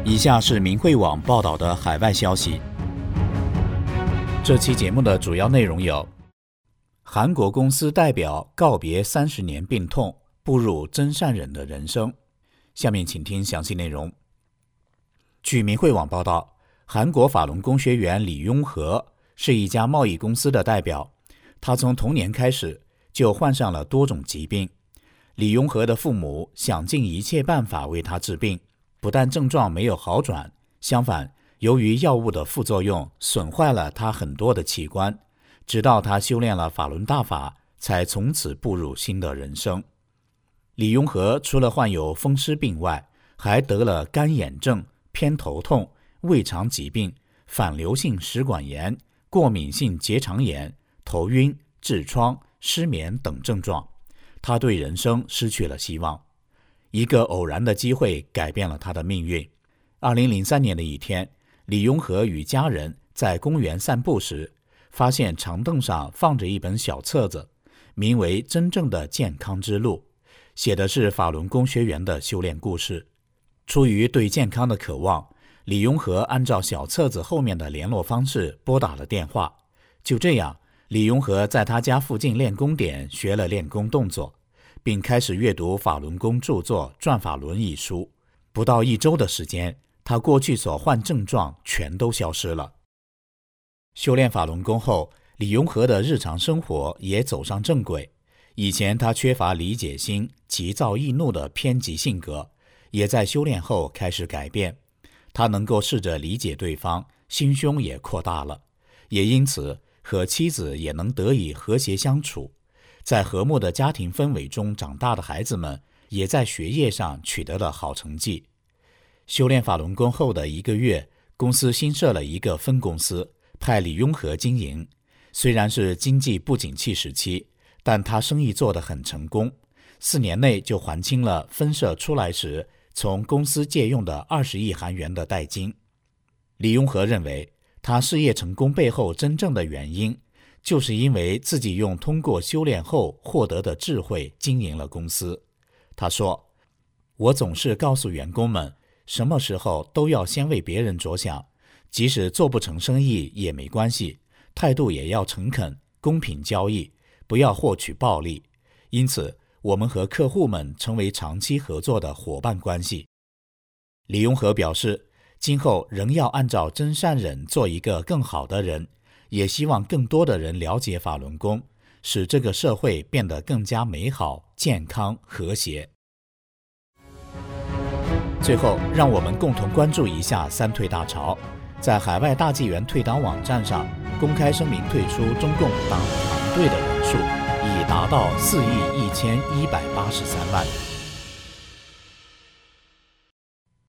以下是明慧网报道的海外消息。这期节目的主要内容有：韩国公司代表告别30年病痛，步入真善忍的人生。下面请听详细内容。据明慧网报道，韩国法轮功学员李雍和是一家贸易公司的代表，他从童年开始就患上了多种疾病。李雍和的父母想尽一切办法为他治病，不但症状没有好转，相反，由于药物的副作用损坏了他很多的器官，直到他修炼了法轮大法，才从此步入新的人生。李雍和除了患有风湿病外，还得了干眼症、偏头痛、胃肠疾病、反流性食管炎、过敏性结肠炎、头晕、痔疮、失眠等症状。他对人生失去了希望。一个偶然的机会改变了他的命运。2003年的一天，李雍和与家人在公园散步时，发现长凳上放着一本小册子，名为《真正的健康之路》，写的是法轮功学员的修炼故事。出于对健康的渴望，李雍和按照小册子后面的联络方式拨打了电话。就这样，李雍和在他家附近练功点学了练功动作，并开始阅读法轮功著作《转法轮》一书。不到1周的时间，他过去所患症状全都消失了。修炼法轮功后，李雍和的日常生活也走上正轨。以前他缺乏理解心、急躁易怒的偏激性格，也在修炼后开始改变。他能够试着理解对方，心胸也扩大了，也因此和妻子也能得以和谐相处。在和睦的家庭氛围中长大的孩子们，也在学业上取得了好成绩。修炼法轮功后的1个月，公司新设了一个分公司，派李雍和经营。虽然是经济不景气时期，但他生意做得很成功，4年内就还清了分社出来时从公司借用的20亿韩元的贷金。李雍和认为，他事业成功背后真正的原因，就是因为自己用通过修炼后获得的智慧经营了公司。他说：“我总是告诉员工们，什么时候都要先为别人着想，即使做不成生意也没关系，态度也要诚恳，公平交易，不要获取暴利。因此，我们和客户们成为长期合作的伙伴关系。”李雍和表示，今后仍要按照真善忍做一个更好的人，也希望更多的人了解法轮功，使这个社会变得更加美好、健康、和谐。最后，让我们共同关注一下三退大潮。在海外大纪元退党网站上公开声明退出中共党团队的人数已达到4亿1183万。